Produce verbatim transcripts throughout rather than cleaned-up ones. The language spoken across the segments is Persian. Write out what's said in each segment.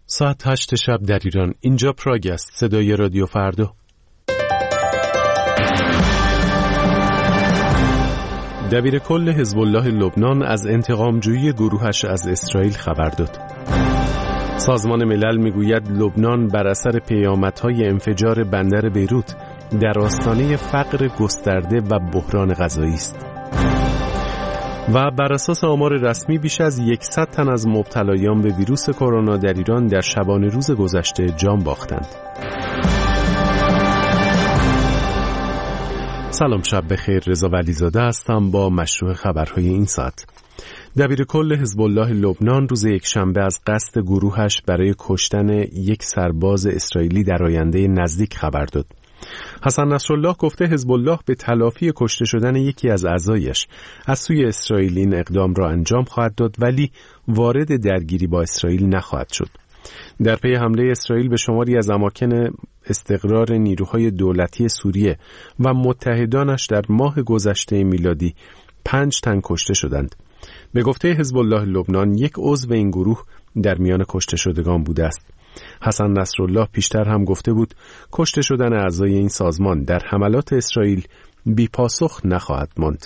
ساعت هشت شب در ایران. اینجا پراگ است. صدای رادیو فردا. دبیر کل حزب الله لبنان از انتقامجویی گروهش از اسرائیل خبر داد. سازمان ملل میگوید لبنان بر اثر پیامدهای انفجار بندر بیروت در آستانه فقر گسترده و بحران غذایی است. و بر اساس آمار رسمی بیش از صد تن از مبتلایان به ویروس کرونا در ایران در شبانه روز گذشته جان باختند. سلام، شب بخیر. رضا ولیزاده هستم با مشروع خبرهای این ساعت. دبیر کل حزب الله لبنان روز یکشنبه از قصد گروهش برای کشتن یک سرباز اسرائیلی در آینده نزدیک خبر داد. حسن نصرالله گفته حزب الله به تلافی کشته شدن یکی از اعضایش از سوی اسرائیل این اقدام را انجام خواهد داد، ولی وارد درگیری با اسرائیل نخواهد شد. در پی حمله اسرائیل به شماری از اماکن استقرار نیروهای دولتی سوریه و متحدانش در ماه گذشته میلادی پنج تن کشته شدند. به گفته حزب الله لبنان یک عضو این گروه در میان کشته شدگان بوده است. حسن نصرالله پیشتر هم گفته بود کشته شدن اعضای این سازمان در حملات اسرائیل بی پاسخ نخواهد ماند.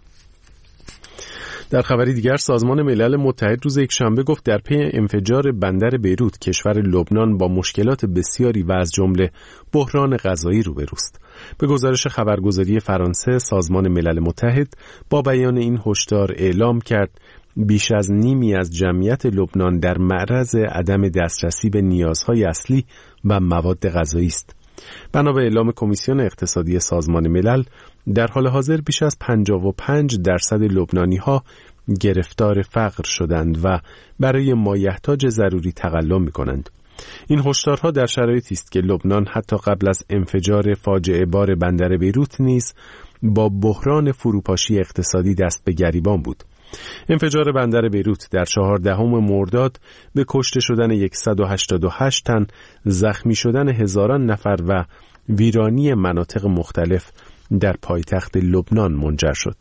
در خبری دیگر سازمان ملل متحد روز یکشنبه گفت در پی انفجار بندر بیروت کشور لبنان با مشکلات بسیاری و از جمله بحران غذایی روبروست. به گزارش خبرگزاری فرانسه سازمان ملل متحد با بیان این هشدار اعلام کرد بیش از نیمی از جمعیت لبنان در معرض عدم دسترسی به نیازهای اصلی و مواد غذایی است. بنا به اعلام کمیسیون اقتصادی سازمان ملل در حال حاضر بیش از پنجاه و پنج درصد لبنانی‌ها گرفتار فقر شدند و برای مایحتاج ضروری تقلا می‌کنند. این هشدارها در شرایطی است که لبنان حتی قبل از انفجار فاجعه بار بندر بیروت نیز با بحران فروپاشی اقتصادی دست به گریبان بود. انفجار بندر بیروت در چهاردهم مرداد به کشته شدن صد و هشتاد و هشت تن، زخمی شدن هزاران نفر و ویرانی مناطق مختلف در پایتخت لبنان منجر شد.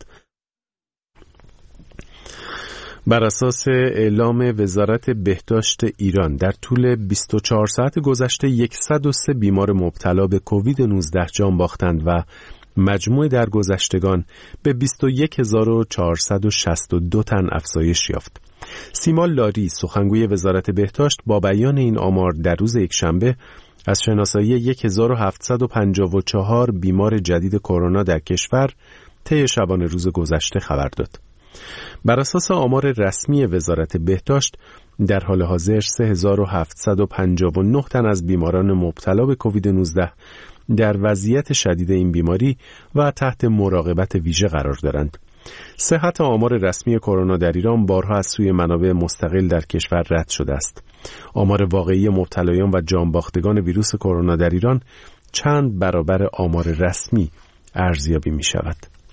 بر اساس اعلام وزارت بهداشت ایران در طول بیست و چهار ساعت گذشته صد و سه بیمار مبتلا به کووید نوزده جان باختند و مجموع درگذشتگان به بیست و یک هزار و چهارصد و شصت و دو تن افزایش یافت. سیما لاری سخنگوی وزارت بهداشت با بیان این آمار در روز یکشنبه از شناسایی هزار و هفتصد و پنجاه و چهار بیمار جدید کرونا در کشور طی شبانه روز گذشته خبر داد. بر اساس آمار رسمی وزارت بهداشت در حال حاضر سه هزار و هفتصد و پنجاه و نه تن از بیماران مبتلا به کووید نوزده در وضعیت شدید این بیماری و تحت مراقبت ویژه قرار دارند. صحت آمار رسمی کرونا در ایران بارها از سوی منابع مستقل در کشور رد شده است. آمار واقعی مبتلایان و جانباختگان ویروس کرونا در ایران چند برابر آمار رسمی ارزیابی می شود.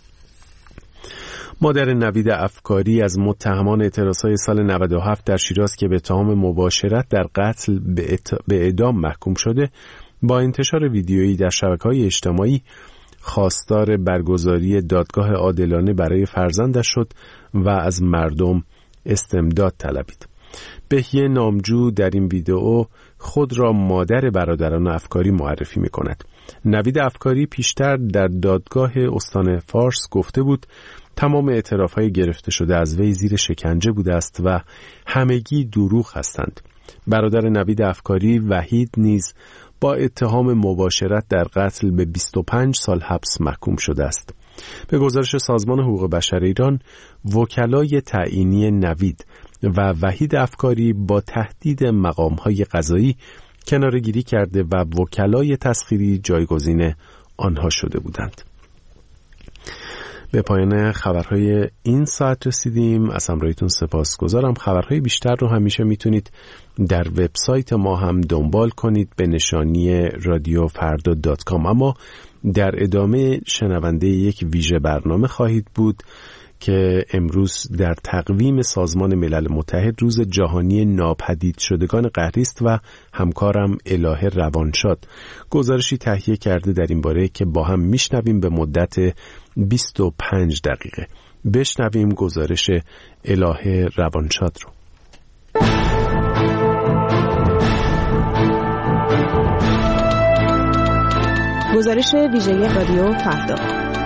مادر نوید افکاری از متهمان اعتراضهای سال نود و هفت در شیراز که به اتهام مباشرت در قتل به, ات... به اعدام محکوم شده با انتشار ویدیویی در شبکه‌های اجتماعی خواستار برگزاری دادگاه عادلانه برای فرزندش شد و از مردم استمداد طلبید. بهیه نامجو در این ویدئو خود را مادر برادران افکاری معرفی می‌کند. نوید افکاری پیشتر در دادگاه استان فارس گفته بود تمام اعتراف‌های گرفته شده از وی زیر شکنجه بوده است و همگی دروغ هستند. برادر نوید افکاری وحید نیز با اتهام مباشرت در قتل به بیست و پنج سال حبس محکوم شده است. به گزارش سازمان حقوق بشر ایران، وکلای تعیینی نوید و وحید افکاری با تهدید مقام‌های قضایی کناره‌گیری کرده و وکلای تسخیری جایگزین آنها شده بودند. به پایان خبرهای این ساعت رسیدیم. از همراهیتون سپاسگزارم. خبرهای بیشتر رو همیشه میتونید در وبسایت ما هم دنبال کنید به نشانی رادیو فردا دات کام. اما در ادامه شنونده یک ویژه برنامه خواهید بود که امروز در تقویم سازمان ملل متحد روز جهانی ناپدید شدگان قهری است و همکارم الهه روانشاد گزارشی تهیه کرده در این باره که با هم میشنویم به مدت بیست و پنج دقیقه. بشنویم گزارش الهه روانشاد رو. گزارش ویژه رادیو فردا.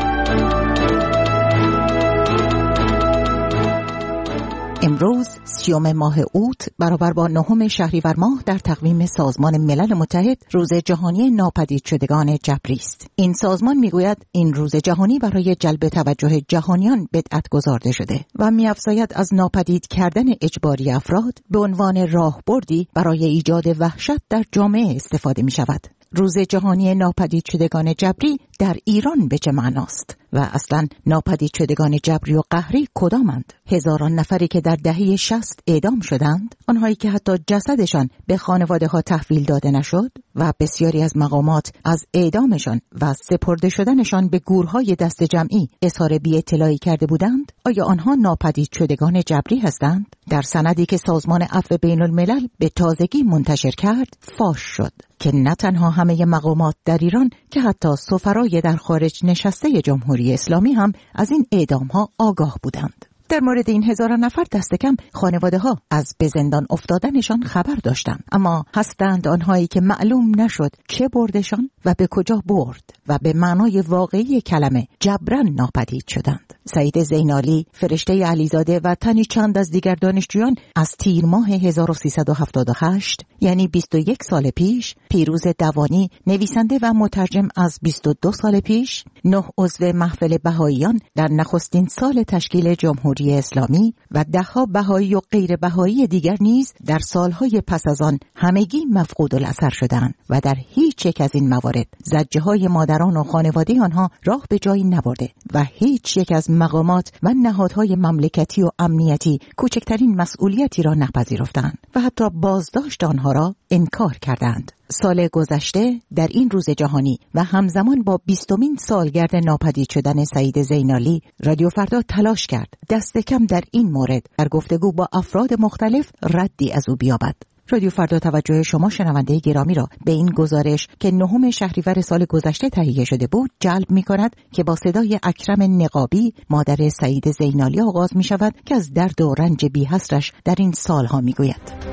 امروز سیوم ماه اوت برابر با نهم شهریور ماه در تقویم سازمان ملل متحد روز جهانی ناپدید شدگان جبری است. این سازمان میگوید این روز جهانی برای جلب توجه جهانیان بدعت گذارده شده و می‌افزاید از ناپدید کردن اجباری افراد به عنوان راهبردی برای ایجاد وحشت در جامعه استفاده می‌شود. روز جهانی ناپدید شدگان جبری در ایران به چه معناست و اصلا ناپدید شدگان جبری و قهری کدامند؟ هزاران نفری که در دهه شصت اعدام شدند، آنهایی که حتی جسدشان به خانواده ها تحویل داده نشد و بسیاری از مقامات از اعدامشان و سپرده شدنشان به گورهای دست جمعی اظهار بی اطلاعی کرده بودند، آیا آنها ناپدید شدگان جبری هستند؟ در سندی که سازمان عفو بین الملل به تازگی منتشر کرد فاش شد که نه تنها همه مقامات در ایران که حتی سفرای در خارج نشسته جمهوری اسلامی هم از این اعدام‌ها آگاه بودند. در مورد این هزاران نفر دست کم خانواده ها از به زندان افتادنشان خبر داشتند، اما هستند آنهایی که معلوم نشد که بردشان و به کجا برد و به معنای واقعی کلمه جبران ناپدید شدند. سعید زینالی، فرشته علیزاده و تنی چند از دیگر دانشجویان از تیر ماه هزار و سیصد و هفتاد و هشت یعنی بیست و یک سال پیش، پیروز دوانی نویسنده و مترجم از بیست و دو سال پیش، نه عضو محفل بهاییان در نخستین سال تشکیل جمهوری اسلامی و دهها بهایی و غیر بهایی دیگر نیز در سالهای پس از آن همگی مفقود الاثر شدند و در هیچ یک از این موارد زجه‌های مادران و خانواده آنها راه به جایی نبرده و هیچ یک از مقامات و نهادهای مملکتی و امنیتی کوچکترین مسئولیتی را نپذیرفتند و حتی بازداشت آنها را انکار کردند. سال گذشته در این روز جهانی و همزمان با بیستمین سالگرد ناپدید شدن سعید زینالی، رادیو فردا تلاش کرد دست کم در این مورد در گفتگو با افراد مختلف ردی از او بیابد. رادیو فردا توجه شما شنونده گرامی را به این گزارش که نهم شهریور سال گذشته تهیه شده بود جلب می کند که با صدای اکرم نقابی مادر سعید زینالی آغاز می شود که از درد و رنج بی حصرش در این سالها می گوید.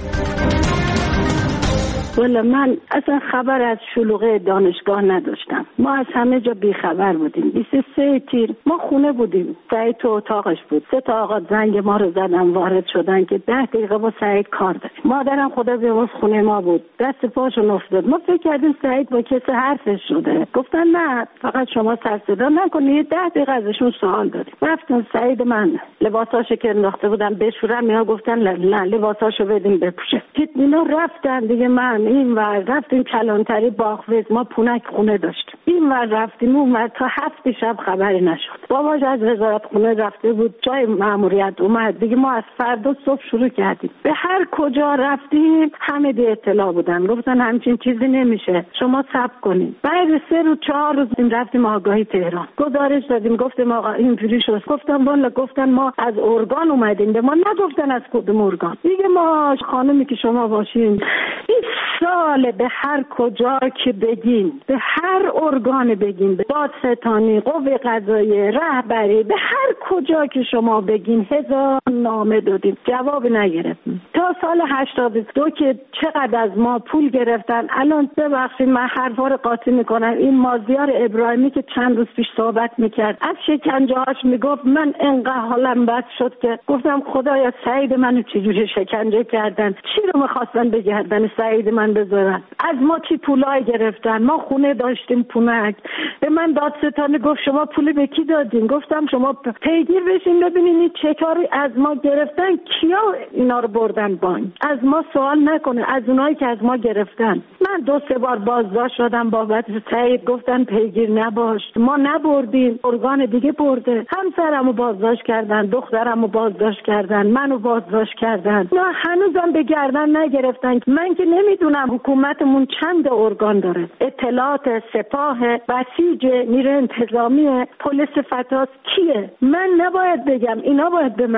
والا من اصلا خبر از شلوغه دانشگاه نداشتم. ما از همه جا بیخبر بودیم. بیست و سه تیر ما خونه بودیم. سعید تو اتاقش بود. سه تا آقا زنگ ما رو زدن وارد شدن که ده دقیقه با سعید کار داریم. مادرم خدا بیامرز خونه ما بود. دست پاشون افتاد. ما فکر کردیم سعید با کسی حرفش شده. گفتن نه فقط شما سر صدا نکنید. ده دقیقه ازشون سوال داریم. رفتن سعید من لباساشو که انداخته بودن بشورم، اینا گفتن نه لباساشو بدیم بپوشه. اینا رفتن دیگه. من این ور رفتیم کلانتری باغوز، ما پونک خونه داشتیم. این ور رفتیم اون ور تا هفت شب خبری نشد. باباش از وزارت خونه رفته بود جای ماموریت اومد دیگه. ما از فردا صبح شروع کردیم به هر کجا رفتیم همه دی اطلاع بودن، گفتن همچین چیزی نمیشه شما صبر کنید. بعد سه روز چهار روز رفتیم آگاهی تهران گزارش دادیم، گفتیم آقا اینجوری شد. گفتم والا گفتن ما از ارگان اومدیم، به ما نگفتن از کدوم ارگان. دیگه ما خانمی که شما باشین این سال به هر کجا که بگین، به هر ارگان بگین، به دادستانی، قوه قضاییه، رهبری، به هر کجا که شما بگین هزار نامه دادیم جواب نگرفتیم. تا سال هشتاد و دو که چقدر از ما پول گرفتن. الان ببخشید من حرفا رو قاطی میکنم، این مازیار ابراهیمی که چند روز پیش صحبت میکرد از شکنجه‌هاش میگفت، من انقدر حالم بد شد که گفتم خدایا سعید منو چجوری شکنجه کردن، چی رو میخواستن بگردن سعید من بذارن، از ما چی پولای گرفتن. ما خونه داشتیم پونک. به من دادستانی گفت شما پول به کی دادین؟ گفتم شما پیگیر بشین ببینین این چه کاری از ما گرفتن، کیا اینا رو بردن بانک. از ما سوال نکنه، از اونایی که از ما گرفتن. من دو سه بار بازداشت شدم بابت سعید، گفتن پیگیر نباش، ما نبردیم ارگان دیگه برده. همسرمو بازداشت کردن، دخترمو بازداشت کردن، منو بازداشت کردن. نه هنوزم به گردن نگرفتن. من که نمیدونم حکومتمون چند ارگان داره، اطلاعات، سپاه، بسیج، نیروی انتظامی، پلیس فتاس کیه؟ من نباید بگم، اینا باید به من بگن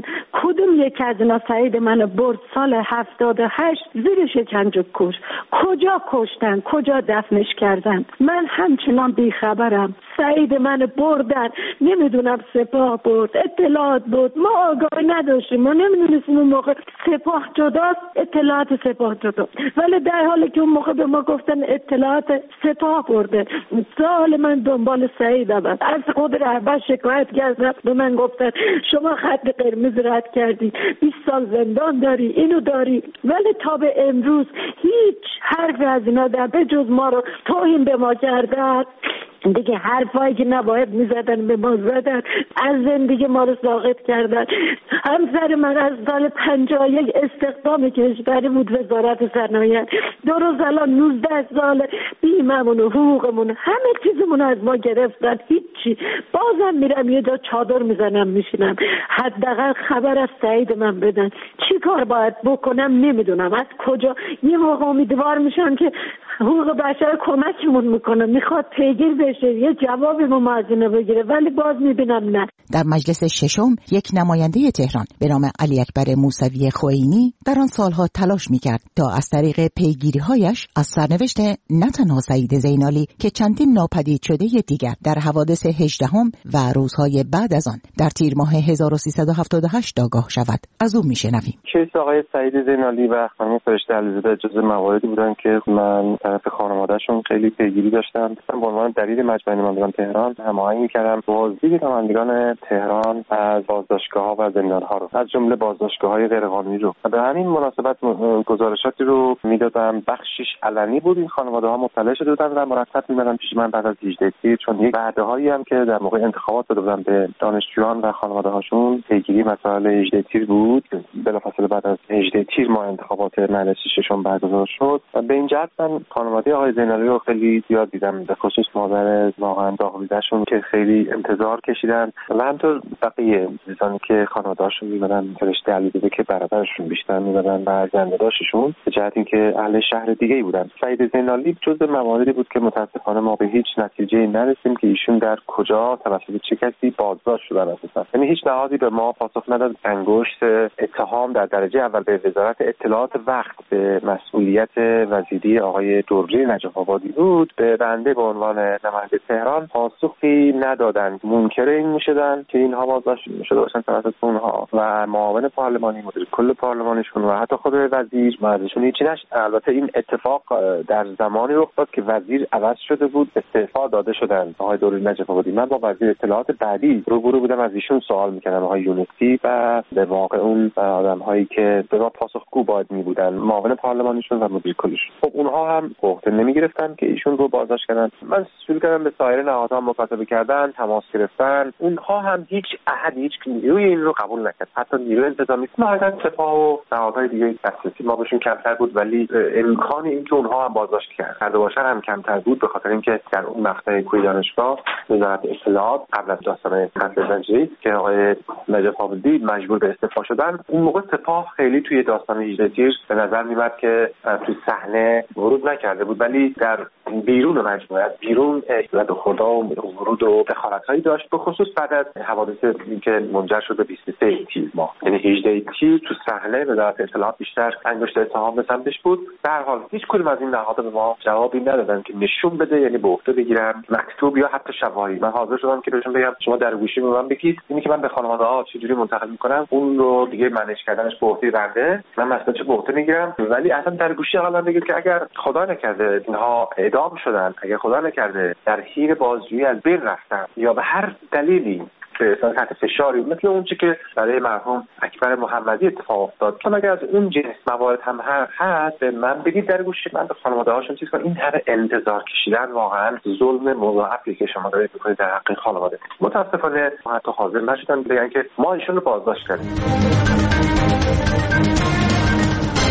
بودن کدوم یک از اینا سعید منو برد سال هفتاد و هشت زیر شکنجه کش؟ کجا کشتن؟ کجا دفنش کردن؟ من همچنان بیخبرم. سعید منو بردن، نمیدونم سپاه برد، اطلاعات بود، ما آگاهی نداشتیم، ما نمیدونستیم اون موقع سپاه جداست، اطلاعات سپاه جدا، ولی در حالی که اون موقع به ما گفتن اطلاعات سپاه برده. سال من دنبال سعیدم، از خود رهبر شکایت کردم، به من گفتن شما خط قرمز رد کردی، بیست سال زندان داری، اینو داری، ولی تا به امروز هیچ حرف از اینا در به جز ما رو توهین به ما کردن. دیگه حرفایی که نباید میزدن به ما زدن، از زندگی ما رو ساقط کردن. همسر من از سال پنجاه و یک استخدام کشوری بود، وزارت صنایع، درست الان نوزده سال بیممون و حقوقمون همه چیزمون از ما گرفتن، هیچی. بازم میرم یه جا چادر میزنم میشینم، حداقل خبر از سعید من بدن. چی کار باید بکنم نمیدونم، از کجا. یه موقع امیدوار میشم که حقوق بشر کمکمون میکنه، میخواد پیگیر بشه، یه جوابی ما از اینو بگیره، ولی باز میبینم نه. در مجلس ششم یک نماینده تهران به نام علی اکبر موسوی خوئینی در آن سالها تلاش میکرد تا از طریق پیگیری‌هایش از سرنوشت نه تنها سعید زینالی که چندین ناپدید شده دیگر در حوادث هجدهم و روزهای بعد از آن در تیر ماه هزار و سیصد و هفتاد و هشت آگاه شود. از او میشنویم. کیس آقای سعید زینالی و خانم فرشته علیزاده جزو مواردی بودن که من طرف خانواده‌شون خیلی پیگیری داشتم. من به عنوان دلیل مجمع نمایندگان تهران هماهنگ می‌کردم بازدید نمایندگان تهران از بازداشتگاه‌ها و زندان‌ها رو، از جمله بازداشتگاه‌های غیرقانونی رو. به همین مناسبت گزارشاتی رو میدادم، بخشش علنی بود، این خانواده‌ها مطلع شده بودن و مرتب می‌مدن پیش من بعد از هجده تیر، چون یک وعده‌هایی هم که در موقع انتخابات داده بودن به دانشجویان و خانواده‌هاشون پیگیری مسائل هجده تیر بود. بلافاصله بعد از هجده تیر ما انتخابات مجلس ششم برگزار شد و به این جهت من خانواده آقای زینالی رو خیلی زیاد دیدم، به خصوص مادر واقعا داغ‌دیده‌شون که خیلی انتظار کشیدن و همینطور بقیه دوستانی که خانواده‌هاشون می‌مدن، فرشته علیزاده که برادرشون بیشتر می‌مدن و زنده‌داشتشون به جهت اینکه اهل شهر دیگه‌ای بودن. سعید زینالی جزو مواردی بود که متأسفانه ما به هیچ نتیجه‌ای نرسیدیم که ایشون در کجا توسط چه کسی بازداشت شدن اساسا. یعنی هیچ نهادی به ما پاسخ نداد. انگشت اتهام در درجه اول به وزارت اطلاعات وقت به مسئولیت وزیری آقای دوری نجف آبادی بود، به بنده به عنوان نماینده تهران پاسخی ندادند. منکر این میشدن که اینها بازداشت شده باشن توسط اونها و معاون پارلمانی، مدیر کل پارلمانشون و حتی خود وزیر ازشون هیچی نشد. البته این اتفاق در زمانی رخ داد که وزیر عوض شده بود، استعفا داده شدن آقای دوری نجف آبادی. من با وزیر اطلاعات بعدی روبرو بودم، از ایشون سوال میکردم، آقای یونسی، و به واقع اون آدم‌هایی که به ما پاسخگو باید میبودن، معاون پارلمانیشون و مدیر کلشون، خب اونها هم عهده نمیگرفتن که ایشون رو بازداشت کردن. من شروع کردم به سایر نهادها مکاتبه کردن، تماس گرفتن، اونها هم هیچ احد هیچ نیروی این رو قبول نکرد، حتی نیروی انتظامی. نهایتاً سپاه و نهادهای دیگه دسترسی ما بهشون کمتر بود، ولی امکان اینکه اونها هم بازداشت کرده باشن هم کمتر بود، به خاطر اینکه در اون مقطع کوی دانشگاه وزارت اطلاعات قبل از داستان قتل زنجیری که آقای نجف آبادی مجبور به استعفا شدن، اون موقع سپاه خیلی توی داستان هجده تیر به نظر میاد که توی صحنه ورود نکرده بود، ولی در بیرون مجموعه، بیرون و دخول‌ها و ورود و دخالت‌هایی داشت، به خصوص بعد از حوادث که منجر شد به بیست و سه تیر ماه. یعنی هجده تیر تو صحنه وزارت اطلاعات بیشتر انگشت اتهام به سمتش بود. در حال هیچ کدوم از این نهادها به ما جوابی ندادن که نشون بده، یعنی به عهده بگیرن مکتوب یا حتی شواهد. من حاضر شدم که بهشون بگم شما در گوشی به من بگید، اینی که من به خانواده‌ها چجوری منتقل می‌کنم اون رو دیگه منیج کردنش به عهده بنده، من مثلا چه به عهده میگیرم، ولی اصلا در گوشی حالا بگید که اگر خدا نکرده اینها اعدام شدن، اگر خدا نکرده در حین بازجویی از بین رفتن یا به هر دلیلی به تحت فشاری مثل اون چیزی که برای مرحوم اکبر محمدی اتفاق افتاد، چون اگر از اون جنس موارد هم هست به من بگید در گوشی، من به خانواده‌هاشون چیز کنم. این همه انتظار کشیدن واقعا ظلم مضاعفی که شما دارید می‌کنید در حق خانواده. متأسفانه حتی حاضر نشدن بگن که ما ایشون رو بازداشت کردیم.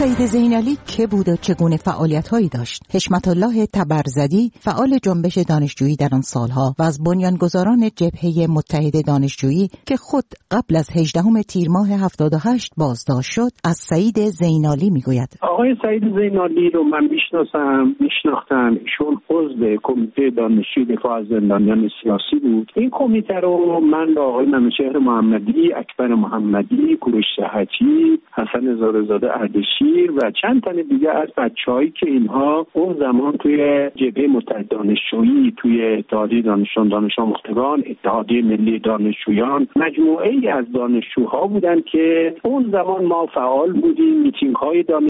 سعید زینالی که بود و چگونه فعالیت‌هایی داشت؟ حشمت الله تبرزدی فعال جنبش دانشجویی در آن سالها و از بنیانگذاران جبهه متحد دانشجویی که خود قبل از هجدهم تیر ماه هفتاد و هشت بازداشت شد، از سعید زینالی میگوید. آقای سعید زینالی رو من میشناسم، میشناختم. ایشون عضو کمیته دانشجویی دفاع از زندانیان سیاسی بود. این کمیته رو من با آقای منوچهر محمدی، اکبر محمدی، کوروش صحتی، حسن زارزاده اردشیر و چند تن دیگه از بچه‌هایی که اینها اون زمان توی جبهه متحد دانشجویی، توی اتحادیه دانشجویان دانش آموختگان، اتحادیه ملی دانشجویان، مجموعه‌ای از دانشجوها بودن که اون زمان ما فعال بودیم. میتینگ‌های